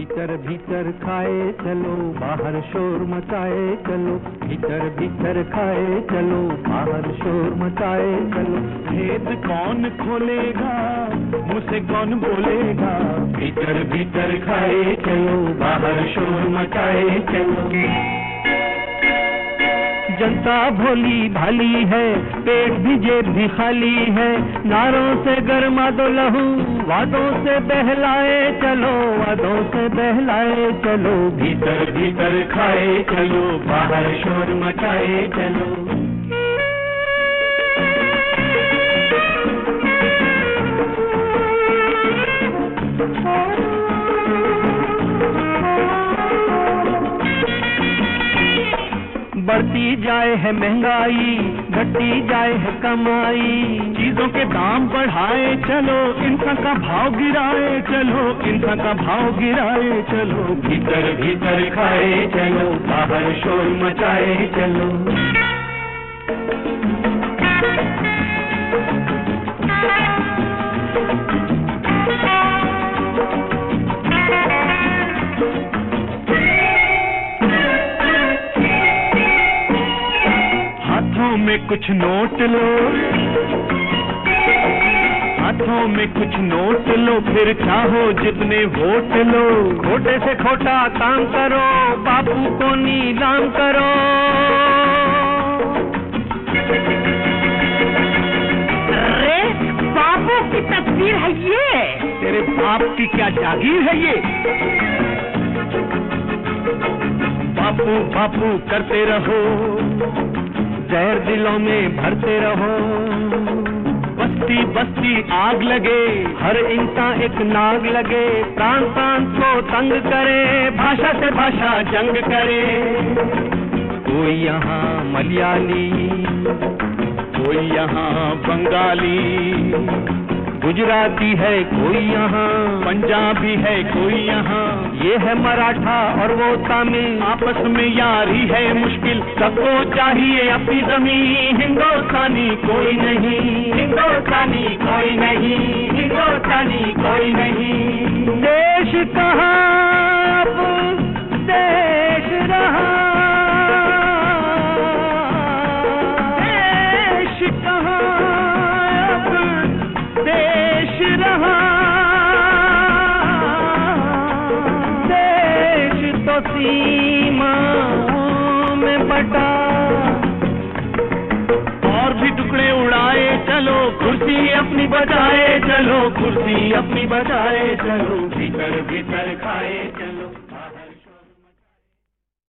भीतर भीतर खाए चलो, बाहर शोर मचाए चलो। भीतर भीतर खाए चलो, बाहर शोर मचाए चलो। भेद कौन खोलेगा, मुझसे कौन बोलेगा। भीतर भीतर खाए चलो, बाहर शोर मचाए चलो। जनता भोली भाली है, पेट भी जेब भी खाली है। नारों से गरमा दो लहू, वादों से बहलाए चलो, वादों से बहलाए चलो। भीतर भीतर खाए चलो, बाहर शोर मचाए चलो। बढ़ती जाए है महंगाई, घटती जाए है कमाई। चीजों के दाम बढ़ाए चलो, इंसान का भाव गिराए चलो, इंसान का भाव गिराए चलो। भीतर भीतर खाए चलो, बाहर शोर मचाए चलो। हाथों में कुछ नोट लो, हाथों में कुछ नोट लो, फिर चाहो जितने वोट लो। खोटे से खोटा काम करो, बापू को नीलाम करो। अरे बापू की तस्वीर है ये। तेरे बाप की क्या जागीर है ये। बापू बापू करते रहो, जहर दिलों में भरते रहो। बस्ती बस्ती आग लगे, हर इंसान एक नाग लगे। प्राण प्राण को तंग करे, भाषा से भाषा जंग करे। कोई यहाँ मलयाली, कोई यहाँ बंगाली, गुजराती है कोई यहाँ, पंजाबी है कोई यहाँ। ये है मराठा और वो तमिल, आपस में यारी है मुश्किल। सबको चाहिए अपनी जमीन, हिंदुस्तानी कोई नहीं, हिंदुस्तानी कोई नहीं, हिंदुस्तानी कोई नहीं। देश कहाँ अब देश रहा, देश कहाँ अब देश रहा। देश तो सीमाओं में बटा, और भी टुकड़े उड़ाए चलो, कुर्सी अपनी बजाए चलो, कुर्सी अपनी बजाए चलो। भीतर भीतर खाए